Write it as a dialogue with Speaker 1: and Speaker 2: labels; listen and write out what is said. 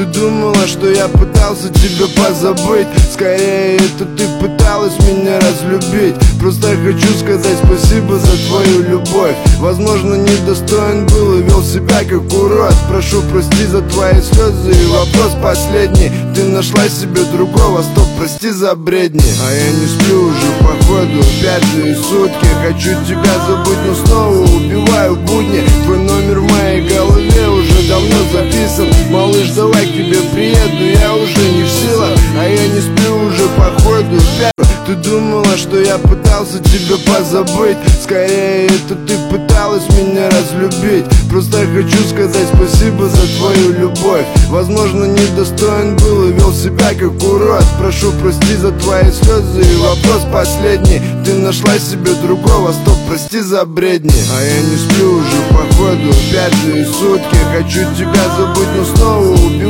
Speaker 1: Ты думала, что я пытался тебя позабыть? Скорее, это ты пыталась меня разлюбить. Просто хочу сказать спасибо за твою любовь. Возможно, недостоин был и вел себя как урод. Прошу прости за твои слезы. И вопрос последний: ты нашла себе другого? Стоп, прости за бредни. А я не сплю уже походу пятые сутки. Хочу тебя забыть, но снова убиваю будни. Твой номер в моей голове уже давно записан. Малыш, давай к тебе приеду, я уже не в силах. А я не сплю уже походу Ты думала, что я пытался тебя позабыть? Скорее, это ты пыталась меня разлюбить. Просто хочу сказать спасибо за твою любовь. Возможно, недостоин был и вел себя как урод. Прошу прости за твои слезы. И вопрос последний: ты нашла себе другого? Стоп, прости за бредни. А я не сплю уже походу пятые сутки. Хочу тебя забыть, но снова убить.